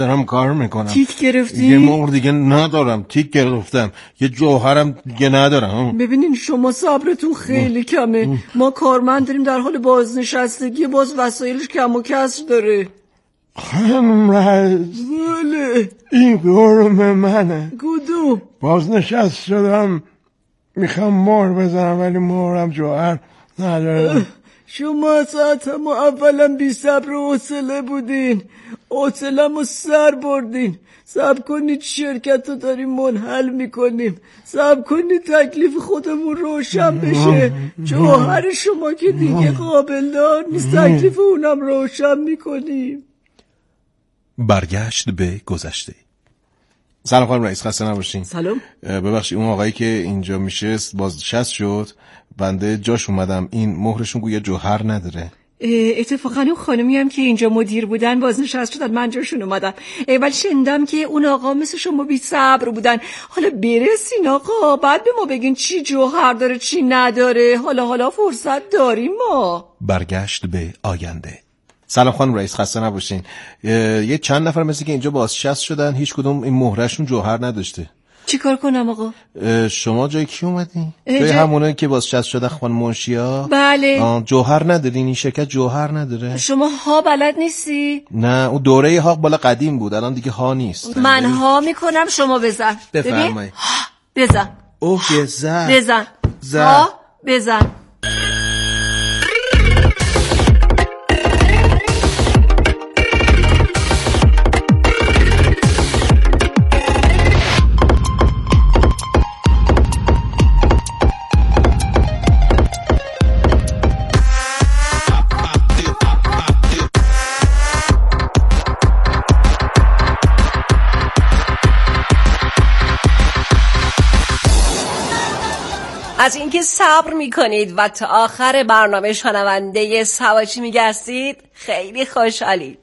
دارم کار میکنم. تیک گرفتی؟ یه مهر دیگه ندارم، تیک گرفتم. یه جوهرم دیگه ندارم. ببینین شما صبرتون خیلی کمه. ما کارمند داریم در حال بازنشستگی، باز وسایلش کم و کسر داره. خانم رئیس، بله. این قرم منه. کدوم؟ بازنشست شدم، میخوام مهر بزنم ولی مهرم جوهر نداره. شما ساعت ما اولا بی صبر و حوصله بودین، حوصله‌مو سر بردین. صبر کنید شرکت رو داریم منحل میکنیم، صبر کنید تکلیف خودمون روشن بشه. جوهر شما که دیگه قابل دار نیست، تکلیف اونم روشن میکنیم. برگشت به گذشته. سلام خانم رئیس، خسته نباشین. سلام. ببخشید اون آقایی که اینجا میشست بازنشست شد، بنده جاش اومدم. این مهرشون گویا جوهر نداره. اتفاقا اون خانمی هم که اینجا مدیر بودن بازنشست شدن، من جاشون اومدم. ولی شنیدم که اون آقا مثل شما بی صبر بودن. حالا برسین آقا، بعد به ما بگین چی جوهر داره چی نداره. حالا فرصت داریم ما. برگشت به آینده. سلام خانم رئیس، خسته نباشین. یه چند نفر مثل که اینجا بازنشست شدن، هیچ کدوم این مهرشون جوهر نداشته. چی کار کنم آقا؟ شما جای کی اومدین؟ جای همونه که بازنشست شدن خانم منشیا؟ بله. جوهر ندارین؟ این شرکت جوهر نداره؟ شما ها بلد نیستی؟ نه، اون دوره ها بالا قدیم بود، الان دیگه ها نیست. من ها میکنم، شما بزن. بفرمایید. بزن. اوه زن. بزن. ها بزن. از اینکه صبر میکنید و تا آخر برنامه شنونده سواچی میگردید خیلی خوشحالید.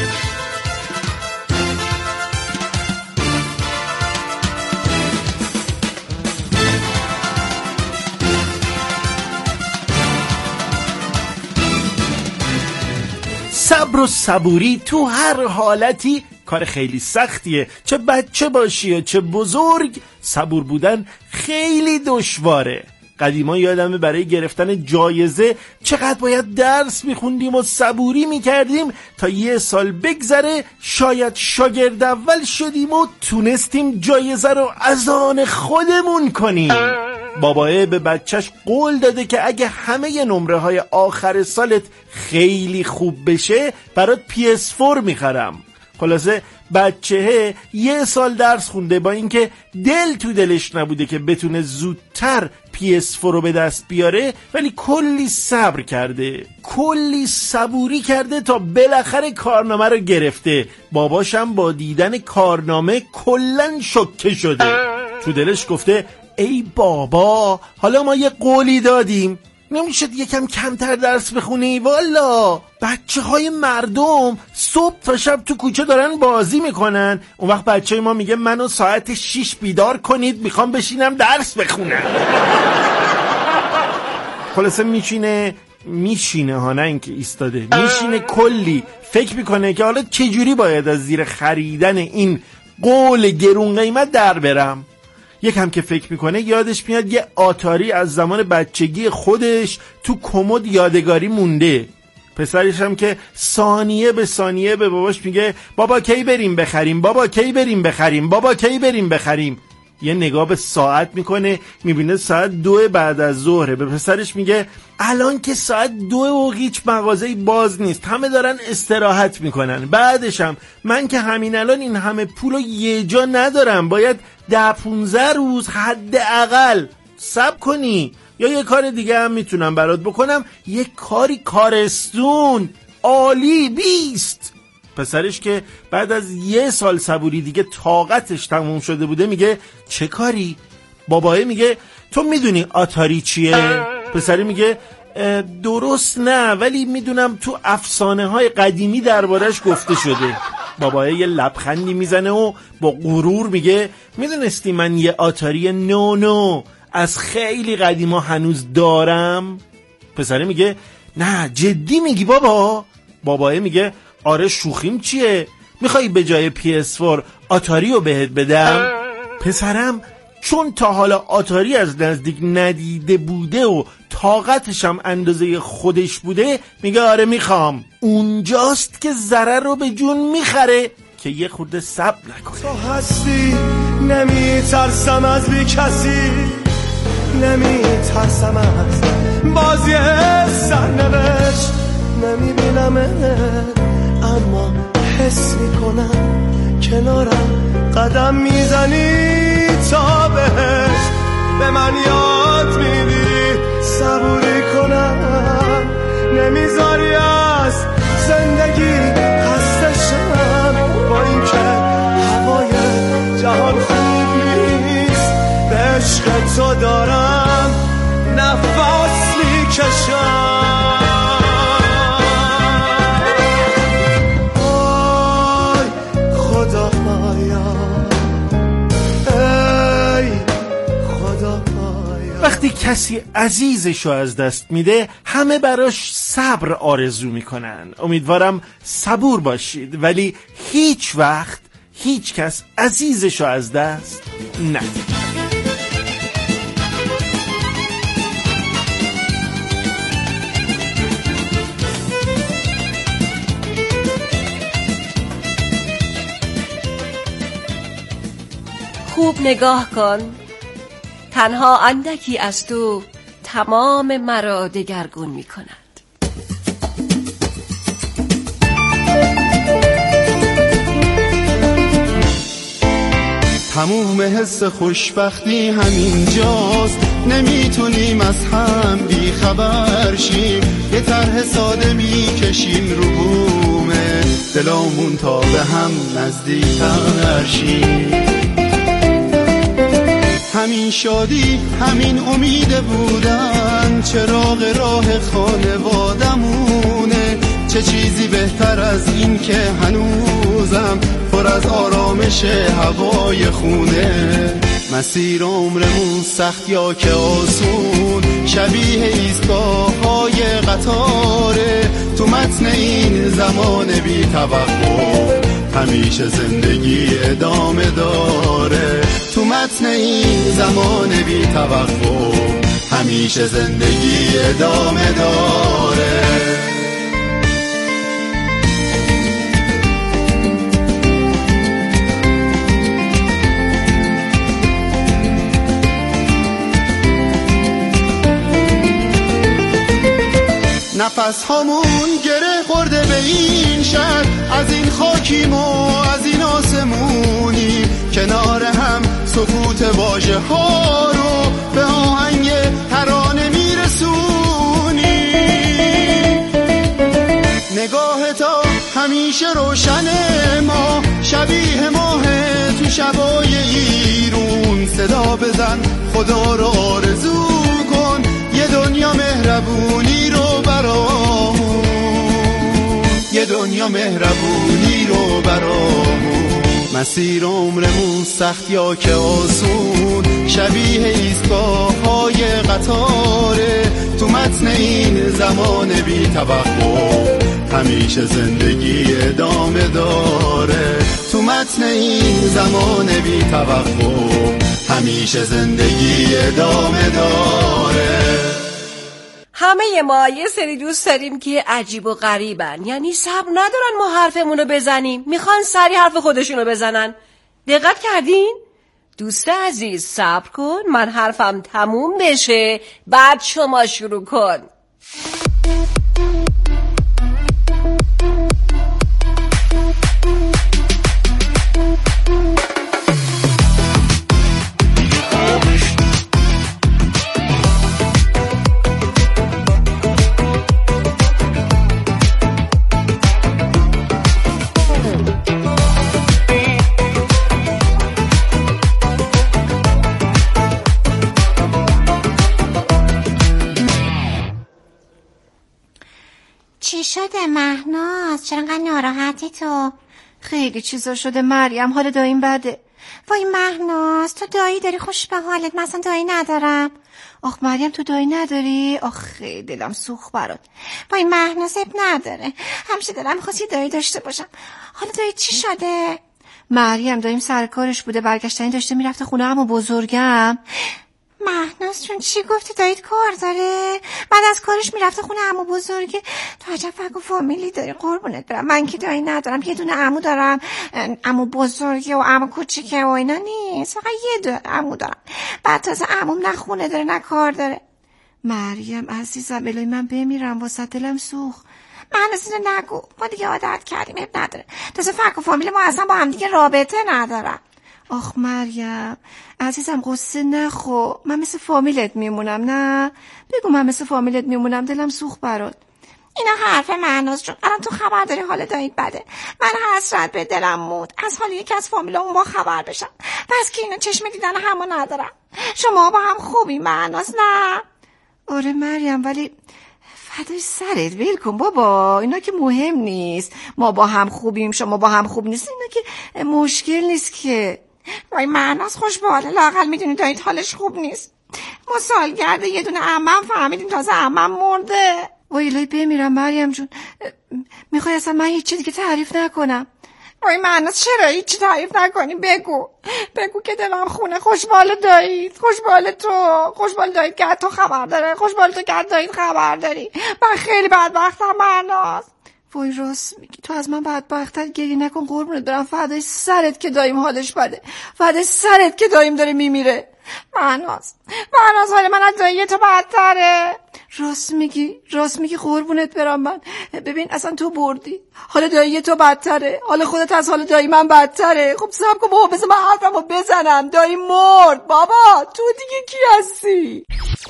صبر و صبوری تو هر حالتی کار خیلی سختیه، چه بچه باشی و چه بزرگ. صبور بودن خیلی دشواره. قدیما یادمه برای گرفتن جایزه چقدر باید درس میخوندیم و صبوری میکردیم تا یه سال بگذره، شاید شاگرد اول شدیم و تونستیم جایزه رو از آن خودمون کنیم. بابایه به بچهش قول داده که اگه همه نمره های آخر سالت خیلی خوب بشه برات PS4 میخرم. خلاصه بچهه یه سال درس خونده، با اینکه دل تو دلش نبوده که بتونه زودتر PS4 رو به دست بیاره، ولی کلی صبر کرده، کلی صبوری کرده تا بالاخره کارنامه رو گرفته. باباشم با دیدن کارنامه کلن شوکه شده. تو دلش گفته ای بابا، حالا ما یه قولی دادیم، نمیشد یکم کمتر درس بخونی؟ والا بچه های مردم صبح تا شب تو کوچه دارن بازی میکنن، اون وقت بچه ما میگه منو ساعت 6 بیدار کنید، میخوام بشینم درس بخونم. خلاصه میشینه ها، نه اینکه ایستاده، میشینه کلی فکر میکنه که حالا چجوری باید از زیر خریدن این قول گرون قیمت در برم. یکم که فکر میکنه یادش میاد یه آتاری از زمان بچگی خودش تو کمد یادگاری مونده. پسرش هم که ثانیه به ثانیه به باباش میگه بابا کی بریم بخریم، بابا کی بریم بخریم، بابا کی بریم بخریم. یه نگاه به ساعت میکنه، میبینه ساعت 2 بعد از ظهره. به پسرش میگه الان که ساعت 2 و هیچ مغازه‌ای باز نیست، همه دارن استراحت میکنن. بعدشم من که همین الان این همه پولو یه جا ندارم، باید 10-15 روز حداقل صبر کنی، یا یه کار دیگه هم میتونم برات بکنم، یه کاری کارستون عالی 20. پسرش که بعد از یه سال صبوری دیگه طاقتش تموم شده بوده میگه چه کاری؟ بابایه میگه تو میدونی آتاری چیه؟ پسری میگه درست نه، ولی میدونم تو افسانه های قدیمی دربارش گفته شده. بابایه یه لبخندی میزنه و با غرور میگه میدونستی من یه آتاری نو از خیلی قدیما هنوز دارم؟ پسره میگه نه جدی میگی بابا؟ بابایه میگه آره شوخیم چیه، میخوایی به جای PS4 آتاری رو بهت بدم؟ پسرم چون تا حالا آتاری از نزدیک ندیده بوده و طاقتشم اندازه خودش بوده میگه آره میخوام. اونجاست که ضرر رو به جون میخره که یه خورده صبر نکنه. تو هستی نمیترسم از بی کسی، نمیترسم از بازی سرنوشت، نمیبینمت اما حس میکنم کنارم قدم میزنی تا بهشت. به من یاد میدی صبوری کنم، نمیذاری از زندگی خستشم، با این که هوای جهان خوب نیست به عشق تو دارم نفس میکشم. وقتی کسی عزیزشو از دست میده همه براش صبر آرزو میکنن. امیدوارم صبور باشید ولی هیچ وقت هیچ کس عزیزشو از دست نده. خوب نگاه کن، تنها اندکی از تو تمام مرا دگرگون می کند. تموم حس خوشبختی همین جاست، نمیتونیم از هم بی خبر شیم، یه طرح ساده میکشیم رو بومه دلامون تا به هم نزدیک‌تر شیم. همین شادی همین امید بودن چراغ راه خانوادمونه، چه چیزی بهتر از این که هنوزم پر از آرامش هوای خونه. مسیر عمرمون سخت یا که آسون، شبیه ایستگاه‌های قطاره، تو متن این زمان بی توقف همیشه زندگی ادامه داره. تو متن این زمان بی توقف همیشه زندگی ادامه داره. نفس هامون گره خورده به این شهر، از این خاکیم و از این آسمونی، کنار هم سکوت واژه ها رو به آهنگ ترانه میرسونی. نگاه تا همیشه روشنه، ما شبیه ماه تو شبای ایرون، صدا بزن خدا رو آرزو کن یه دنیا مهربونی رو برامون، یه دنیا مهربونی رو برامون. مسیر عمرمون سخت یا که آسون، شبیه ایستگاه‌های قطاره، تو متن این زمان بی توقف همیشه زندگی ادامه داره. تو متن این زمان بی توقف همیشه زندگی ادامه داره. همه ما یه سری دوست داریم که عجیب و غریبن، یعنی صبر ندارن ما حرفمون رو بزنیم، میخوان سری حرف خودشون رو بزنن. دقت کردین؟ دوست عزیز صبر کن، من حرفم تموم بشه بعد شما شروع کن. چی شده مهناز؟ چرا انقدر ناراحتی تو؟ خیلی چیزا شده مریم، حال داییم بده. وای مهناز، تو دایی داری خوش به حالت، مثلا دایی ندارم. آخ مریم تو دایی نداری؟ آخ خیلی دلم سوخت برات. وای مهناز اب نداره، همیشه دلم می‌خواست یه دایی داشته باشم. حالا دایی چی شده؟ مریم داییم سرکارش بوده، برگشتنی داشته میرفته خونه عمو بزرگم. مهناز چون چی گفتی داییت کار داره؟ بعد از کارش میرفته خونه عمو بزرگه. تو عجب فک و فامیلی داری قربونت برم. من که دایی ندارم، یه دونه عمو دارم، عمو بزرگه و عمو کوچیکه و اینا نیست، فقط یه دونه عمو دارم. بعد تازه عموم نه خونه داره نه کار داره. مریم عزیزم الهی من بمیرم واسه دلم سوخت. مهناز اینو نگو، ما دیگه عادت کردیم، اب نداره. تازه فک و فامیل ما اصلا با هم دیگه رابطه ندارم. آخ مریم عزیزم قصه نخو، من مثل فامیلت میمونم. نه بگو من مثل فامیلت میمونم، دلم سوخت برات. اینا حرف مهناز جون، الان تو خبر داری حال داییت بده. من حسرت به دلم موند از حال یکی از فامیلامون با خبر بشم، بس که اینا چشم دیدن همو ندارم. شما با هم خوبی مهناز؟ نه آره مریم، ولی فدای سرت ول کن بابا، اینا که مهم نیست. ما با هم خوبیم شما با هم خوب نیست، اینا که مشکل نیست که. وای مهناز خوش به حاله، لااقل میدونی داییت حالش خوب نیست. ما سالگرد یه دونه عمم فهمیدیم، تازه عمم مرده. وای الهی بمیرم مریم جون، میخوای اصلا من هیچی دیگه تعریف نکنم؟ وای مهناز چرا هیچی تعریف نکنی؟ بگو که دلم خونه. خوشبال داییت، خوشبال تو، خوشبال داییت که تو خبر داره، خوشبال تو که داییت خبر داری. من خیلی بدبختم مهناز. وای راست میگی، تو از من بدبختت گریه نکن قربونت برم. فدای سرت که داییم حالش بده، فدای سرت که داییم داره میمیره. مهناز حال من از دایی تو بدتره. راست میگی قربونت برم. من ببین اصلا تو بردی، حال دایی تو بدتره، حال خودت از حال دایی من بدتره. خب صبر کن بابا، بذار من حرفمو بزنم. دایی مرد بابا، تو دیگه کی هستی؟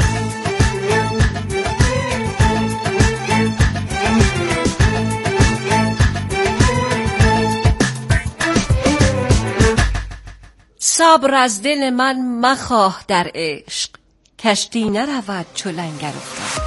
صبر از دل من مخواه در عشق، کشتی نرود چو لنگر افتاد.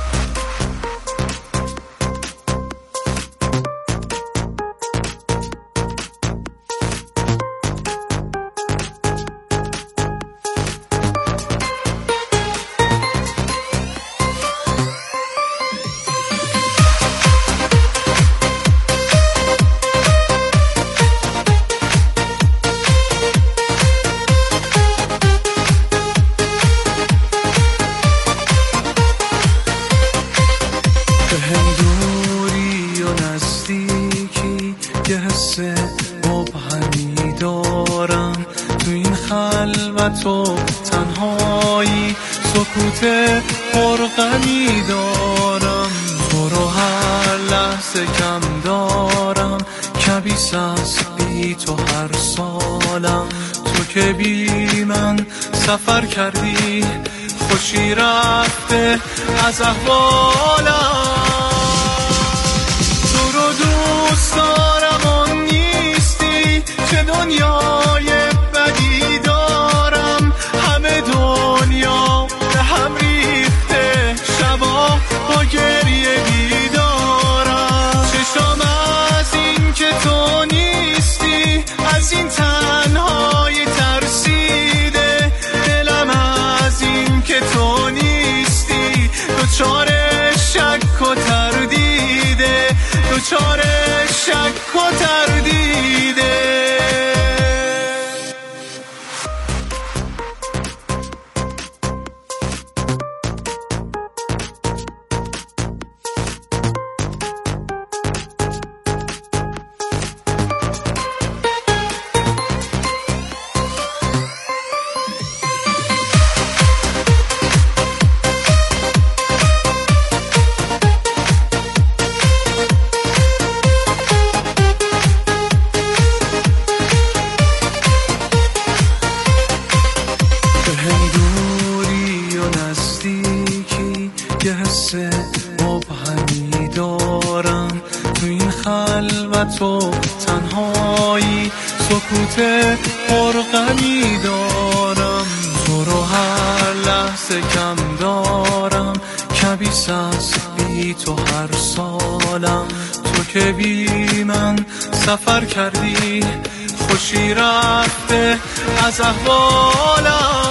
تو تنهایی سکوت پرغمی دارم، تو رو هر لحظه کم دارم، کبیس از بی تو هر سالم. تو که بی من سفر کردی، خوشی رفته از احوالم. تو رو دوست دارم و نیستی، چه دنیای بدی دارم. همه دنیا به هم ریخته، شبا با گریه بیدارم. چشام از این که تو نیستی، از این تنهایی ترسیده. دلم از این که تو نیستی، دوچار شک و تردیده، دوچار شک و تردیده. تو تنهایی سکوت پرغمی دارم، تو رو هر لحظه کم دارم، کبیس از بی تو هر سالم. تو که بی من سفر کردی، خوشی رفته از احوالم.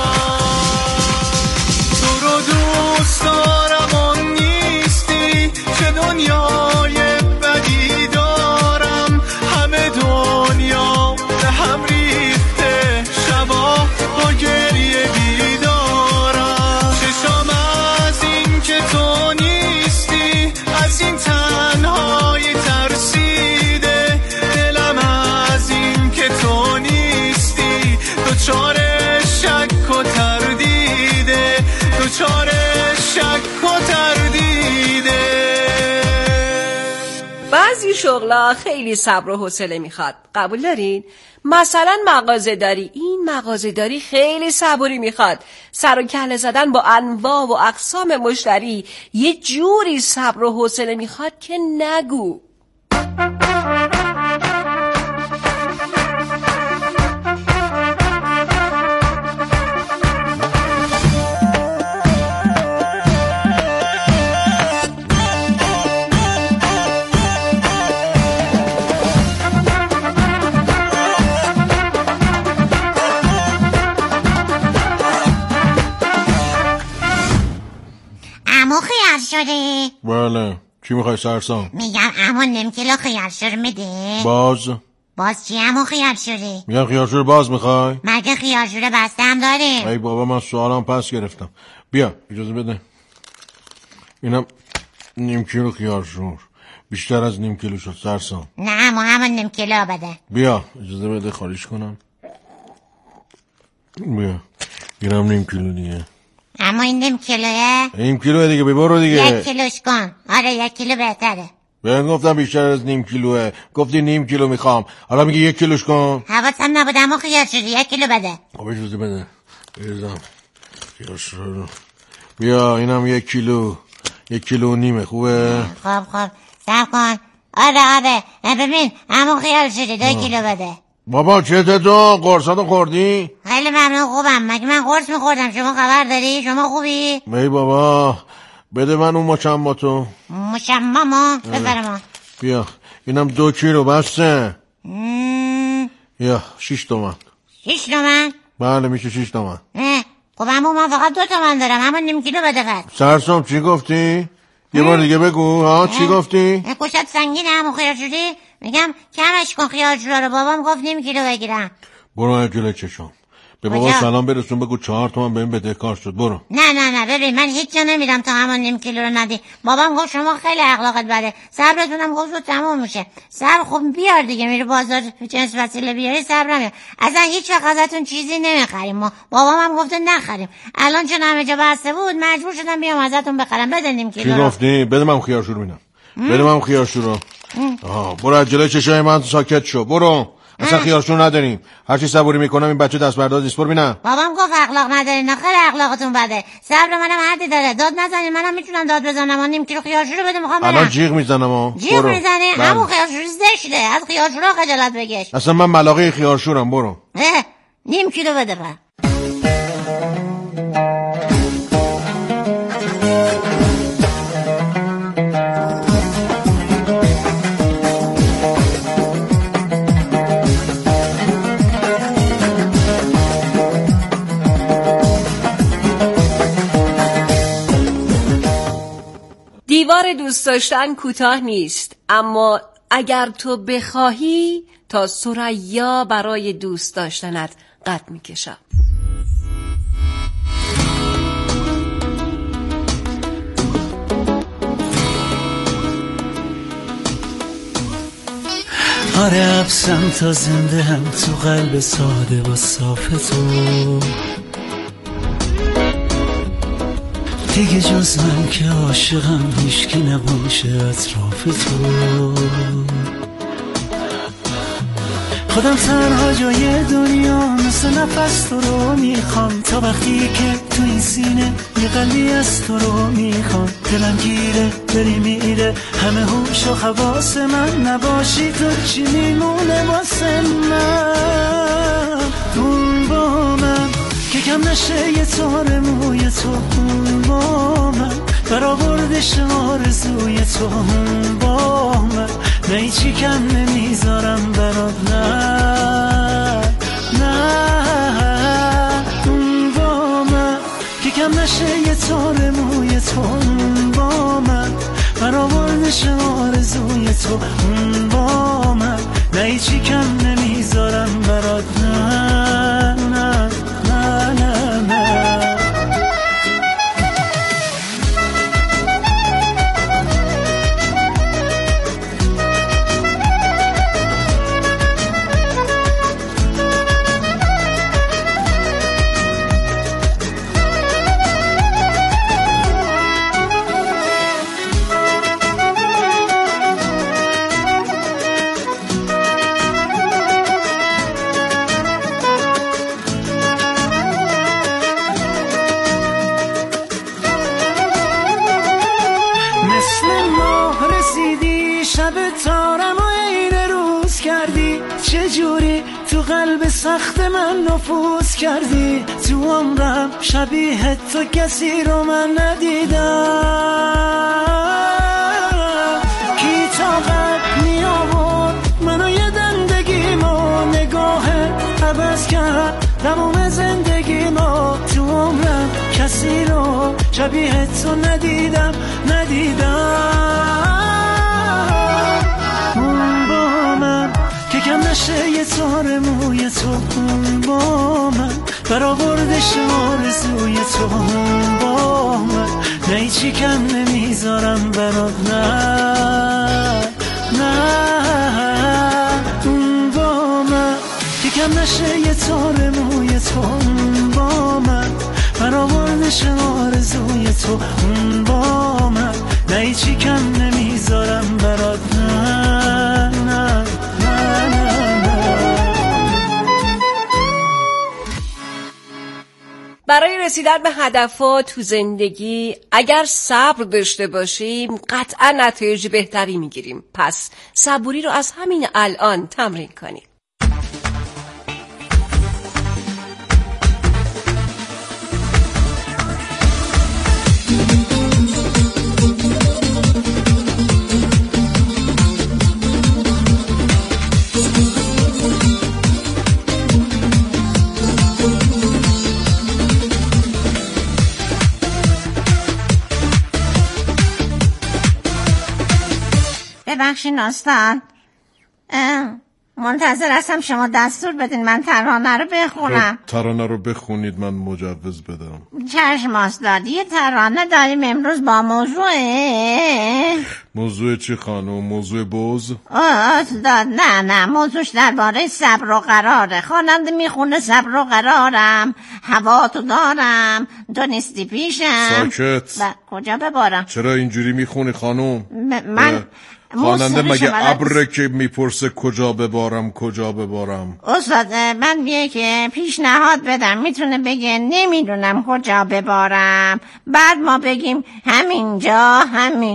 تو رو دوست دارم آن نیستی که دنیای بدی دارم، همه دنیا به هم ریخته، شبا با گریه بیدارم. چشام از این که تو نیستی، از این تنهایی ترسیده، دلم از این که تو نیستی دوچار شک و تردیده، دوچار شک و تردیده. بعضی شغلا خیلی صبر و حوصله میخواد، قبول دارین؟ مثلا مغازه‌داری، این مغازه‌داری خیلی صبوری میخواد. سر و کله زدن با انواع و اقسام مشتری یه جوری صبر و حوصله میخواد که نگو. عمو خیار شده؟ بله، چی میخوای سرسام؟ میگم عمو نیم کیلو خیار شده میده؟ باز چی عمو خیار شده؟ میگم خیار شده باز میخوای؟ مگه خیار شده بسته هم داره؟ ای بابا من سوالم پس گرفتم. بیا اجازه بده، اینم نیم کیلو خیار شور، بیشتر از نیم کیلو شد سرسام. نه عمو همون نیم کیلو بده. بیا اجازه بده خالیش کنم. بیا اینم نیم کیلو دیگه. اما این نیم کیلوه؟ نیم کیلوه دیگه، ببرو دیگه. 1 کیلوش کن. آره 1 کیلو بهتره. بهم گفتم بیشتر از نیم کیلوه، گفتی نیم کیلو میخوام، حالا میگی 1 کیلوش کن. حواسم نبود اما خیار شده، 1 کیلو بده. خب اجازه بده بریزم خیار شده. بیا اینم 1 کیلو، 1 کیلو و نیمه. خوبه؟ خب صبر کن. آره ببین اما خیار شده 2 کیلو بده. بابا چته تو؟ قرصاتو خوردی؟ خیلی ممنون، خوبم. مگه من قرص میخوردم؟ شما خبر داری؟ شما خوبی؟ ای بابا بده من اون مشماتو. مشممو؟ بفرما. بیا اینم 2 کیلو بسته. یا 6 تومن. 6 تومن؟ بله میشه 6 تومن. خب اما من فقط 2 تومن دارم، همون نیم کیلو بده پس. سرسام چی گفتی؟ یه بار دیگه بگو. ها چی گفتی؟ گوشت سنگینه همون خیار شدی؟ میگم کمش کن خیار شده رو. بابام گفت نیم کیلو بگیرم. برو جلوی چشم به بابا سلام برسون، بگو 4 تومن بهم بده کار شد. برو. نه ببین من هیچ جا نمیرم تا همون نیم کیلو رو ندی. بابام گفت شما خیلی اخلاقت بده، صبرتونم گفت زود تموم میشه. صبر خوب بیار دیگه، میره بازار جنس وسیله بیاری صبر نمیار. اصلا هیچ وقت ازتون چیزی نمیخریم ما. بابام هم گفته نخریم. الان چون همه جا بسته بود مجبور شدم بیام ازتون بخرم. بده نیم کیلو. چی گفتی؟ بده من خیار شور میدم. بده من خیار شور رو. برو از جلوی چشای من ساکت شو. برو. اصلا خیارشون نداریم، هرچی صبوری میکنم این بچه دست بردار نیست. برو بینم. بابام گفت اخلاق ندارین، خیلی اخلاقتون بده. صبر منم حدی داره، داد نزنین. منم میتونم داد بزنم. نیم کیلو خیارشور بده میخوام برم. الان جیغ میزنم. جیغ میزنی؟ همون خیارشور زشته، از خیارشورا خجالت بکش. اصلا من ملاقه خیارشورم. برو. نیم کیلو بده پس. دیوار دوست داشتن کوتاه نیست، اما اگر تو بخواهی تا ثریا برای دوست داشتنت قد میکشم. آره افسم تا زنده هم تو قلب ساده و صاف تو، دیگه جز من که عاشقم هیچکی نباشه اطراف تو. خودم تنها جای دنیا مثل نفس تو رو میخوام، تا وقتی که تو این سینه یه قلبی از تو رو میخوام. دلم گیره بری میره همه هوش و حواس من، نباشی تو چی میمونه واسه من؟ اون با من که کم نشه یه تار موی تو، اون با من برآوردش آرزوی تو، اون با من نه هیچی کم نمیذارم برات، نه اون با من که کم نشه یه تار موی تو، اون با من برآوردش آرزوی تو، اون با من نه هیچی کم نمیذارم برات، نه نه نه نه نه. چجوری تو قلب سخت من نفوذ کردی، تو عمرم شبیه تو کسی رو من ندیدم. کی طاقت می آورد منو یه دندگیمو، نگاه عوض کرد تموم زندگیمو، تو عمرم کسی رو شبیه تو ندیدم. اون با من که کم نشه یه تار موی تو، اون با من برآوردش آرزوی تو، اون با من نه هیچی کم نمیذارم برات، نه اون با من که کم نشه یه تار موی تو، اون با من برآوردش آرزوی تو، اون با من نه هیچی کم نمیذارم برات، نه نه نه نه نه. برای رسیدن به هدفات تو زندگی اگر صبر داشته باشیم قطعا نتایج بهتری میگیریم. پس صبوری رو از همین الان تمرین کنیم. ببخشین استاد، منتظر هستم شما دستور بدین من ترانه رو بخونم. ترانه رو بخونید من مجوز بدم. چشم استاد، یه ترانه داریم امروز با موضوع چی خانم؟ موضوع بوز؟ استاد نه موضوعش درباره صبر و قراره. خواننده میخونه صبر و قرارم، هوا تو دارم، تو نیستی پیشم. ساکت. کجا ببارم؟ چرا اینجوری میخونی خانم؟ من خواننده مگه ابره که میپرسه کجا ببارم؟ استاد من که پیشنهاد بدم، میتونه بگه نمیدونم کجا ببارم، بعد ما بگیم همینجا.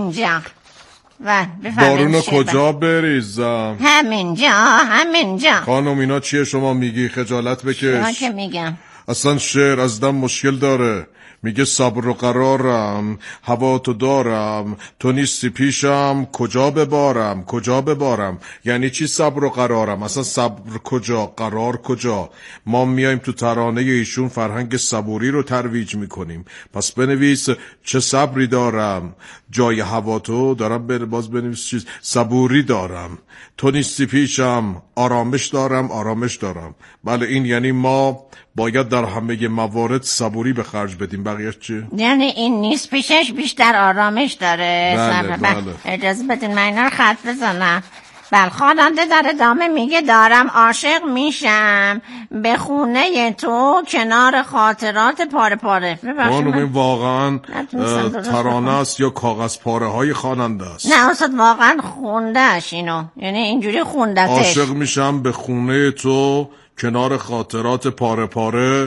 بارونو کجا بریزم؟ همینجا. خانم اینا چیه شما میگی؟ خجالت بکش. که میگم اصلا شعر از دم مشکل داره. میگه صبر و قرارم، هوا تو دارم، تو نیستی پیشم، کجا ببارم. یعنی چی صبر و قرارم؟ اصلا صبر کجا، قرار کجا؟ ما میایم تو ترانه ایشون فرهنگ صبوری رو ترویج میکنیم. پس بنویس چه صبری دارم، جای هوا تو دارم، باز بنویس چیز صبوری دارم، تو نیستی پیشم، آرامش دارم. بله این یعنی ما باید در همه موارد صبوری به خرج بدیم. بقیه چی؟ یعنی این نیست پیشش بیشتر آرامش داره. بله. اجازه بدین من اینا رو خط بزنم. خواننده در ادامه میگه دارم عاشق میشم به خونه تو کنار خاطرات پاره. خانم این واقعا ترانه است یا کاغذ پاره های خواننده است؟ نه استاد واقعا خوندهش اینو، یعنی اینجوری خوندتش. عاشق میشم به خونه تو کنار خاطرات پاره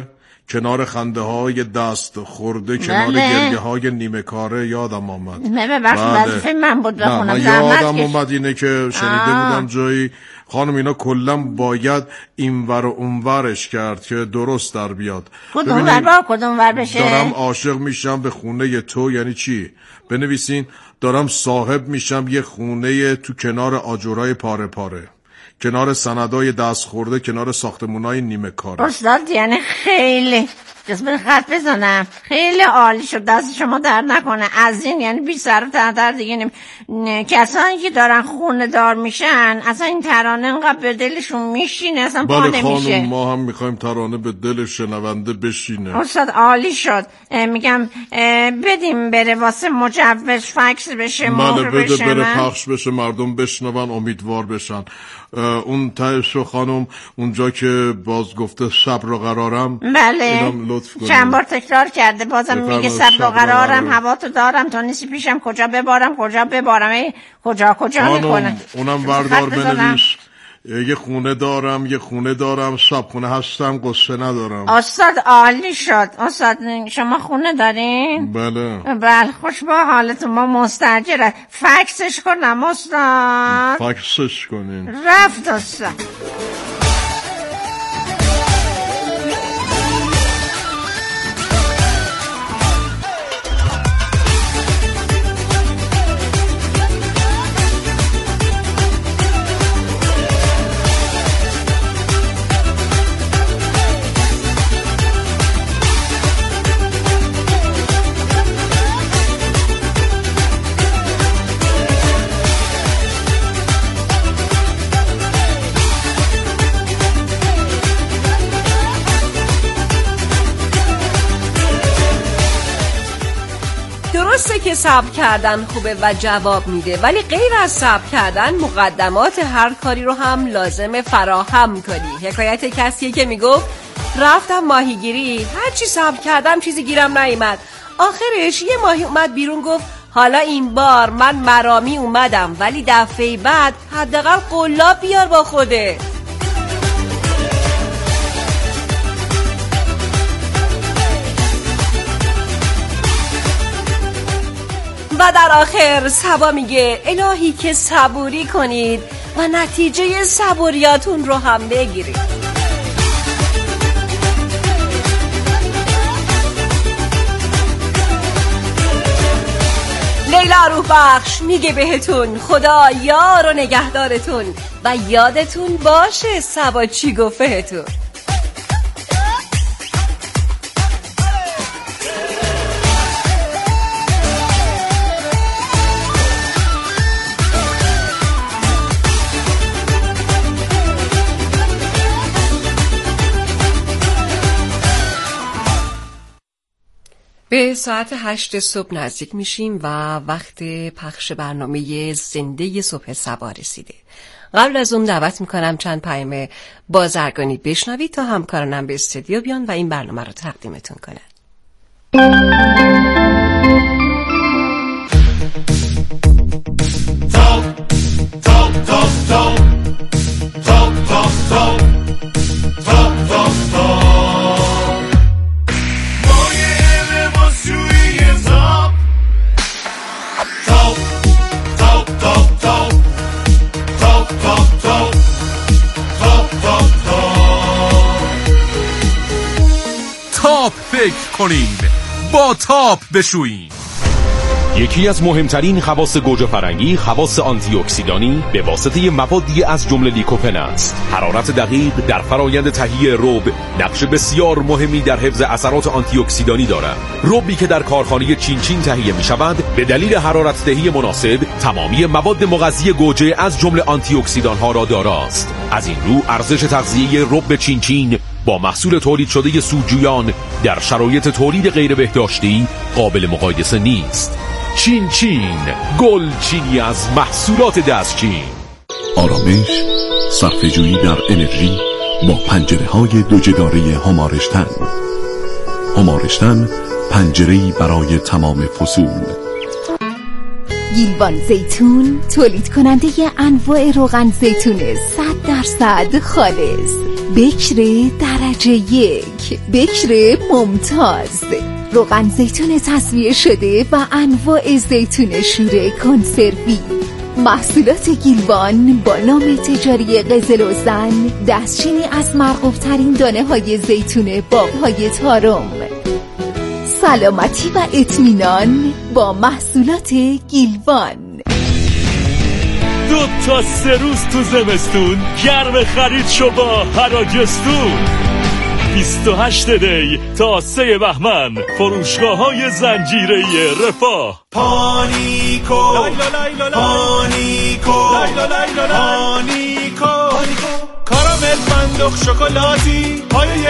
کنار خنده های دست خورده، کنار گریه های نیمه کاره یادم آمد. وظیفه من بود بخونم. نه یادم اومد اینه که شنیده بودم جایی خانم اینا کلا باید اینور و اونورش کرد که درست در بیاد. کدوم ور بشه؟ دارم عاشق میشم به خونه تو. یعنی چی؟ بنویسین دارم صاحب میشم یه خونه تو کنار آجرای پاره پاره، کنار سندای دست خورده، کنار ساختمونای نیمه کاره. استاد یعنی خیلی جسم خط بزنم، خیلی عالی شد، دست شما در نکنه. از این یعنی بی سر و تحتر دیگه کسانی که دارن خونه دار میشن اصلا این ترانه انقدر به دلشون میشینه اصلا پا نمیشه. بله خانم ما هم میخوایم ترانه به دل شنونده بشینه. استاد عالی شد. میگم بدیم بره واسه مجوز فکس بشه، مهر بشه، بره پخش بشه، مردم بشنون امیدوار بشن. اون تهشو خانم اونجا که باز گفته صبر و قرارم، بله چند بار تکرار کرده بازم میگه صبر و قرارم، هوا تو دارم تا نیستی پیشم، کجا ببارم کجا میکنه. اونم بردار بنویس یه خونه دارم صابخونه هستم قصه ندارم. استاد عالی شد. استاد شما خونه دارین؟ بله خوش با حالتون، ما مستاجره. فکسش کنم استاد؟ فکسش کنین. رفت استاد. درسته که صبر کردن خوبه و جواب میده، ولی غیر از صبر کردن مقدمات هر کاری رو هم لازمه فراهم کنی. حکایت کسیه که میگفت رفتم ماهیگیری، هرچی صبر کردم چیزی گیرم نیامد، آخرش یه ماهی اومد بیرون گفت حالا این بار من مرامی اومدم، ولی دفعه بعد حداقل قلاب بیار با خوده. و در آخر صبا میگه الهی که صبوری کنید و نتیجه صبوریاتون رو هم بگیرید. لیلا روح بخش میگه بهتون خدا یار و نگهدارتون و یادتون باشه صبا چی گفتهتون. به ساعت 8 صبح نزدیک میشیم و وقت پخش برنامه زنده صبح صبا رسیده. قبل از اون دعوت میکنم چند پیام بازرگانی بشنوید تا همکارانم به استودیو بیان و این برنامه رو تقدیمتون کنن. فکر کنین با تاپ بشویین. یکی از مهمترین خواص گوجه فرنگی خواص آنتی اکسیدانی به واسطه موادی از جمله لیکوپن است. حرارت دقیق در فرایند تهیه رب نقش بسیار مهمی در حفظ اثرات آنتی اکسیدانی دارد. ربی که در کارخانه چین تهیه می شود به دلیل حرارت دهی مناسب تمامی مواد مغذی گوجه از جمله آنتی اکسیدان ها را داراست. از این رو ارزش تغذیه رب چین با محصول تولید شده سودجویان در شرایط تولید غیر بهداشتی قابل مقایسه نیست. چین گل چینی از محصولات دستچین. آرامش، صرفه‌جویی در انرژی با پنجره‌های دو جداره همارشتن. همارشتن پنجره‌ای برای تمام فصول. گیلوان زیتون تولید کننده انواع روغن زیتون 100% خالص. بکر درجه درجه 1 بکر ممتاز، روغن زیتون تصفیه شده و انواع زیتون شوره کنسروی. محصولات گیلوان با نام تجاری قزل و زن، دستچینی از مرغوب ترین دانه های زیتون باغ‌های تارم. سلامتی و اطمینان با محصولات گیلوان. 2 تا 3 روز تو زمستون گرم خرید شو با هراجستون. 28 دی تا 3 بهمن فروشگاه‌های زنجیره رفاه. پانیکو پانیکو پانیکو کارامل فندق شکلاتی پایه